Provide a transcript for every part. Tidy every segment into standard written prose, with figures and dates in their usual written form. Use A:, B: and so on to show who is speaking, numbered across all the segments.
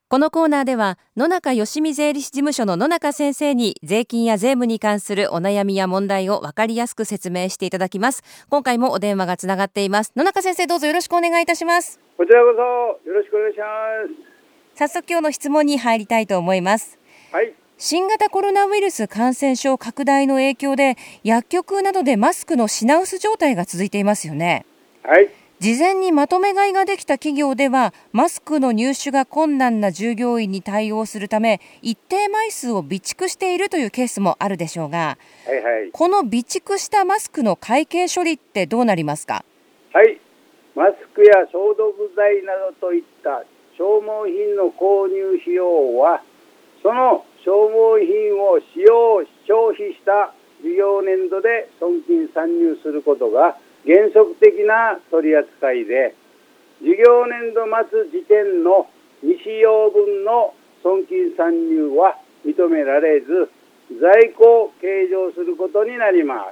A: このコーナーでは野中よしみ税理士事務所の野中先生に税金や税務に関するお悩みや問題を分かりやすく説明していただきます。今回もお電話がつながっています。野中先生、どうぞよろしくお願いいたします。
B: こちらこそよろしくお願いします。
A: 早速今日の質問に入りたいと思います。
B: はい。
A: 新型コロナウイルス感染症拡大の影響で薬局などでマスクの品薄状態が続いていますよね。
B: はい。
A: 事前にまとめ買いができた企業ではマスクの入手が困難な従業員に対応するため一定枚数を備蓄しているというケースもあるでしょうが、
B: はいはい。
A: この備蓄したマスクの会計処理ってどうなりますか？
B: はい。マスクや消毒剤などといった消耗品の購入費用はその消耗品を消費した事業年度で損金算入することが原則的な取り扱いで、事業年度末時点の未使用分の損金算入は認められず、在庫を計上することになります。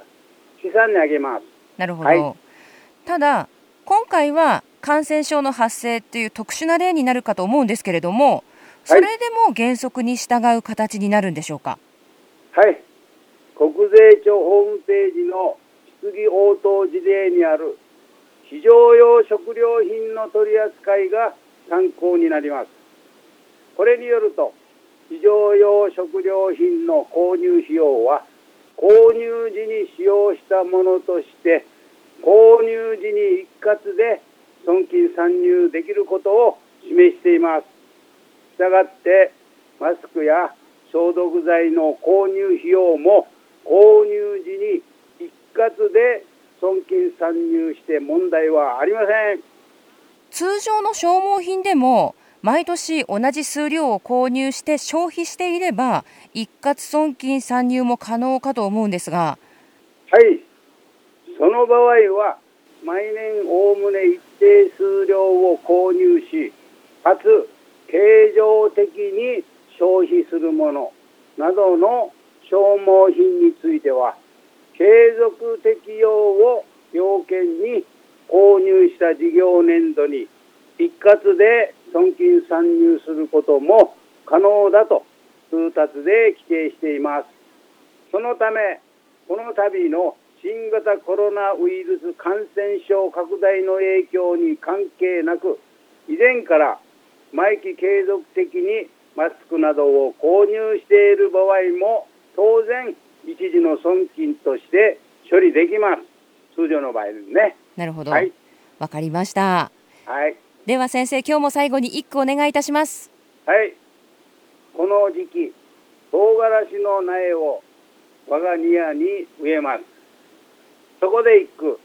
B: 試算に挙げます。
A: なるほど。
B: はい、
A: ただ、今回は感染症の発生という特殊な例になるかと思うんですけれども、それでも原則に従う形になるんでしょうか？
B: はい。国税庁ホームページの質疑応答事例にある非常用食料品の取り扱いが参考になります。これによると、非常用食料品の購入費用は購入時に使用したものとして購入時に一括で損金算入できることを示しています。したがってマスクや消毒剤の購入費用も購入時に一括で損金算入して問題はありません。
A: 通常の消耗品でも毎年同じ数量を購入して消費していれば一括損金算入も可能かと思うんですが。
B: はい、その場合は毎年おおむね一定数量を購入し、かつ経常的に消費するものなどの消耗品については継続適用を要件に購入した事業年度に一括で損金算入することも可能だと通達で規定しています。そのためこの度の新型コロナウイルス感染症拡大の影響に関係なく、以前から毎期継続的にマスクなどを購入している場合も当然一時の損金として処理できます。通常の場合ですね。
A: なるほど。
B: はい、
A: わかりました。
B: はい。
A: では先生、今日も最後に一句お願いいたします。
B: はい。この時期唐辛子の苗を我が庭に植えます。そこで一句。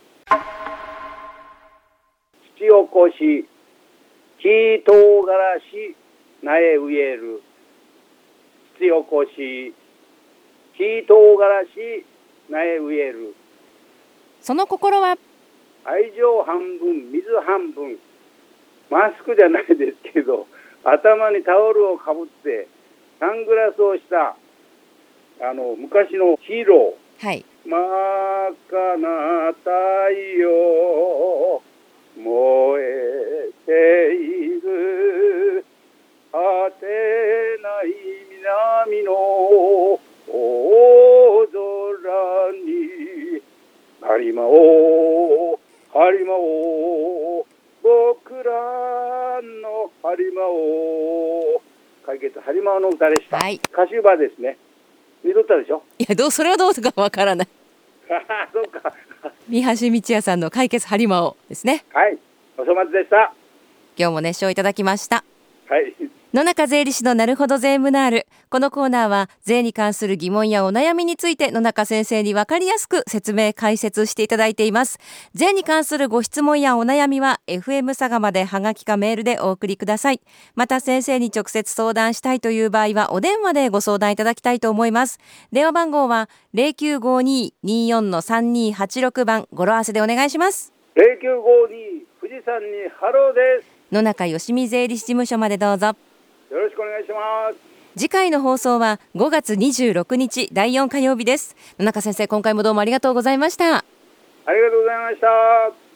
B: 土起こし木唐辛子苗植える。土起こし木唐辛子苗植える。
A: その心は？
B: 愛情半分水半分。マスクじゃないですけど頭にタオルをかぶってサングラスをした昔のヒーロー。
A: はい。
B: 真っ赤な太陽燃えている果てない南の大空に張り舞おう張り舞おう僕らの張り舞おう。解決張り舞おうの歌でした。
A: はい。
B: 歌手場ですね。見とったでしょ。
A: いや、それはどうかわからない。
B: そうか。
A: 三橋道也さんの解決ハリマオですね。
B: はい、お粗末でした。
A: 今日も熱唱いただきました。
B: はい。
A: 野中税理士のなるほど税務ナール。このコーナーは税に関する疑問やお悩みについて野中先生に分かりやすく説明解説していただいています。税に関するご質問やお悩みは FM 佐賀までハガキかメールでお送りください。また先生に直接相談したいという場合はお電話でご相談いただきたいと思います。電話番号は 0952-24-3286 番語呂合わせでお願いします。
B: 0952富士山にハローです。
A: 野中よしみ税理士事務所までどうぞ。
B: よろしくお願いします。
A: 次回の放送は5月26日第4火曜日です。野中先生、今回もどうもありがとうございました。
B: ありがとうございました。